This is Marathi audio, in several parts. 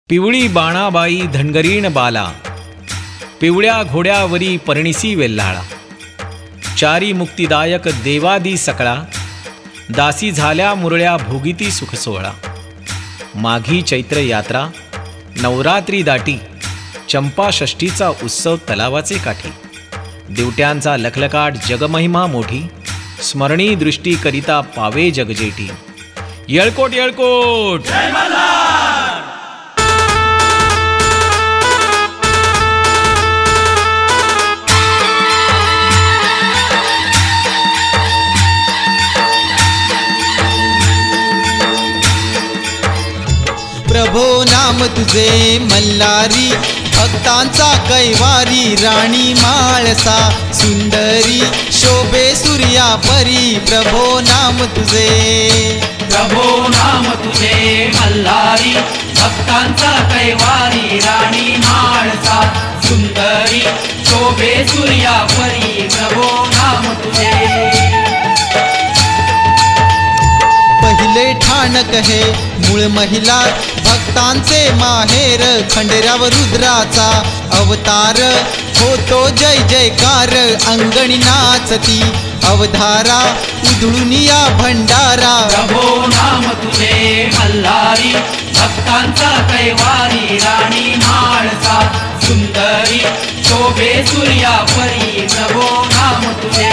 पिवळी बाणाबाई धनगरीण बाला, पिवळ्या घोड्यावरी परणिसी वेल्हाळा, चारी मुक्तिदायक देवादी सकळा, दासी झाल्या मुरळ्या भोगिती सुख सोहळा. माघी चैत्र यात्रा नवरात्री दाटी, चंपा षष्ठीचा उत्सव तलावाचे काठी. दिवट्यांचा लखलकाट जगमहिमा मोठी, स्मरणी दृष्टी करिता पावे जगजेठी. येळकोट येळकोट. प्रभो नाम तुझे मल्हारी, भक्तांचा कैवारी. राणी माळसा सुंदरी, शोभे सूर्या परी. प्रभो नाम तुझे, प्रभो नाम तुझे मल्हारी, भक्तांचा कैवारी. राणी माळसा सुंदरी, शोभे सूर्या परी. प्रभो नाम तुझे. पहिले ठाणक हे मूळ महिला, भक्तांचे माहेर. खंडेराव रुद्राचा अवतार, होतो जय जयकार. अंगणी नाचती अवधारा, उधळून या भंडारा. प्रभो नाम तुझे मल्हारी, भक्तांचा कैवारी. राणी माळसा सुंदरी, शोभे सूर्या परी. प्रभो नाम तुझे.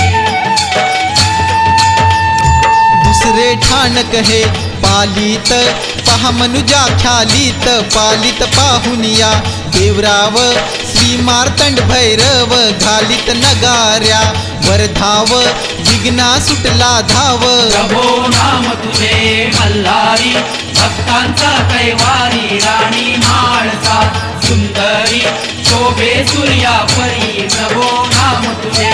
दुसरे ठाणक हे पालित, पहा मनुजा ख्यालीत. पालित पाहुनिया देवराव, श्री मार्तंड भैरव. घालित नगाऱ्या वरधाव, विघ्ना सुटला धाव. प्रभो नाम तुझे मल्हारी, भक्तांचा कैवारी. राणी माळसा सुंदरी, शोभे सूर्या परी. प्रभो नाम तुझे.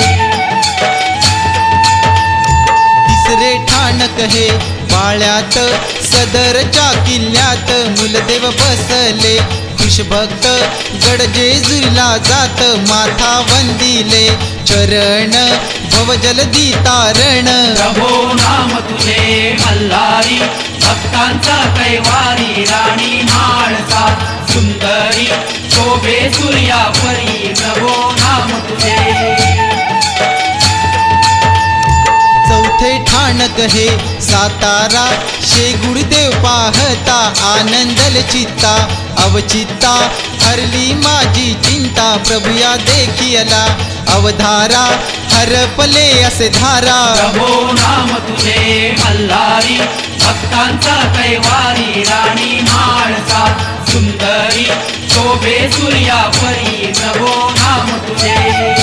तिसरे ठाणक हे पाळ्यात, सदरच्या किल्ल्यात. मुलदेव बसले खुशभक्त, गडजेजुरीला जात. माथा वंदिले चरण, भवजलदी तारण. प्रभो नाम तुझे मल्हारी, भक्तांचा कैवारी. राणी माळसा सुंदरी, शोभे सूर्या परी. प्रभो नाम तुझे. चौथे ठाणक हे सातारा, शेगुडदेव पाहता. आनंदल चित्ता अवचित्ता, हरली माझी चिंता. प्रभुया देखियला अवधारा, हरपले असे धारा. प्रभो नाम तुझे मल्हारी, भक्तांचा कैवारी. राणी माळसा सुंदरी, शोभे सूर्या परी. प्रभो नाम तुझे.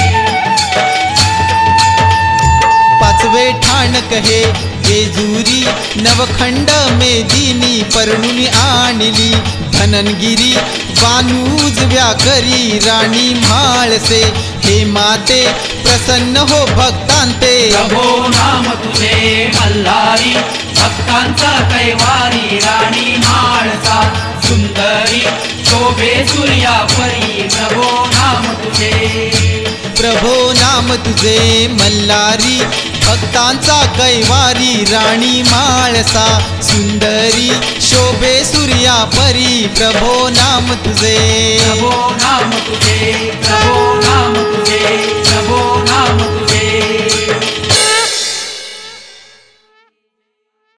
पाचवे ठाणक हे जेजुरी, नवखंड मेदिनी. परणुनी आणली धननगिरी, बानूज व्याकरी. राणी म्हाळसे हे माते, प्रसन्न हो भक्तांते. प्रभो नाम तुझे मल्हारी, भक्तांचा कैवारी. राणी माळसा सुंदरी, शोभे सूर्या परी. प्रभो नाम तुझे. प्रभो नाम तुझे मल्हारी, भक्तांचा कैवारी. राणी माळसा सुंदरी, शोभे सूर्या परी. प्रभो नाम तुझे, प्रभो नाम तुझे, प्रभो नाम तुझे.